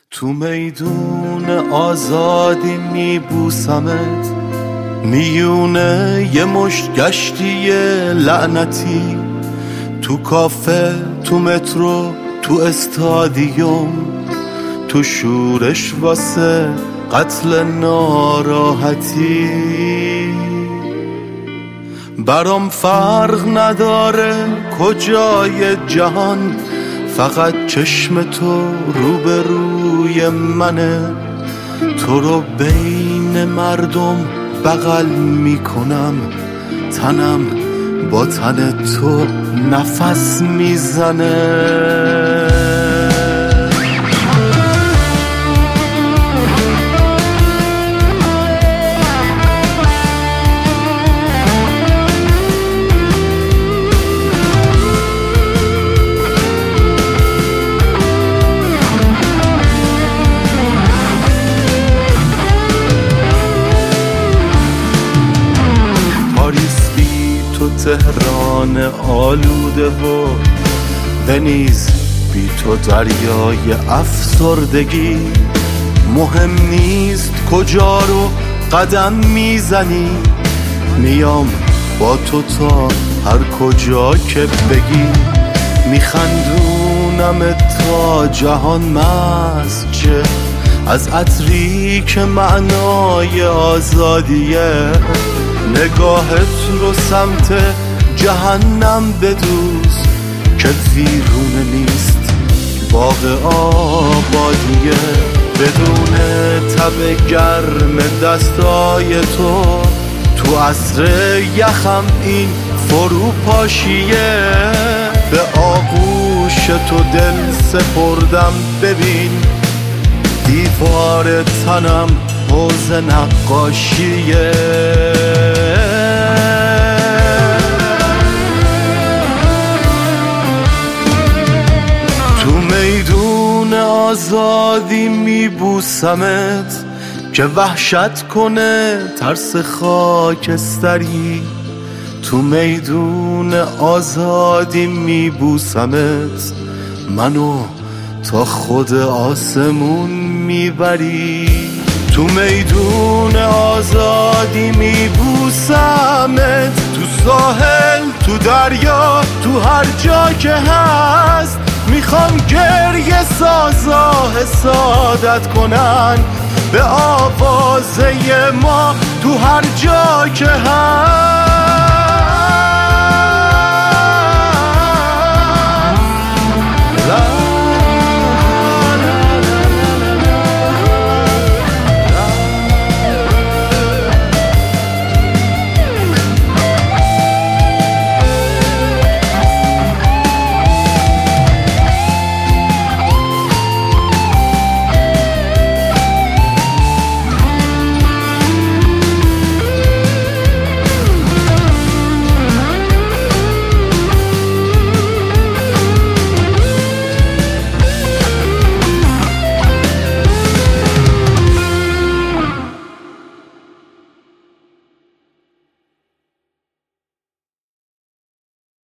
تو میدون آزادی میبوسمت، میونه یه مشت گشتی لعنتی، تو کافه، تو مترو، تو استادیوم، تو شورش واسه قتل ناراحتی. برام فرق نداره کجای جهان، فقط چشم تو روبروی منه. تو رو بین مردم بغل میکنم، تنم با تن تو نفس میزنه. تهران آلوده و ونیز بی تو دریای افسردگی. مهم نیست کجا رو قدم میزنی، میام با تو تا هر کجا که بگی. میخندونم تا جهان مسجه از عطری که معنای آزادیه. نگاهت رو سمت جهنم بدوز که ویرونه نیست باغ آبادیه. بدون تب گرم دستای تو عصر یخم این فروپاشیه. به آغوش تو دل سپردم، ببین دیوار تنم حوض نقاشیه. تو میدون آزادی میبوسمت که وحشت کنه ترس خاکستری. تو میدون آزادی میبوسمت، منو تا خود آسمون میبری. تو میدون آزادی میبوسمت، تو ساحل، تو دریا، تو هر جا که هست. میخوام گریه سازا حسادت کنن به آوازه ما تو هر جا که هست.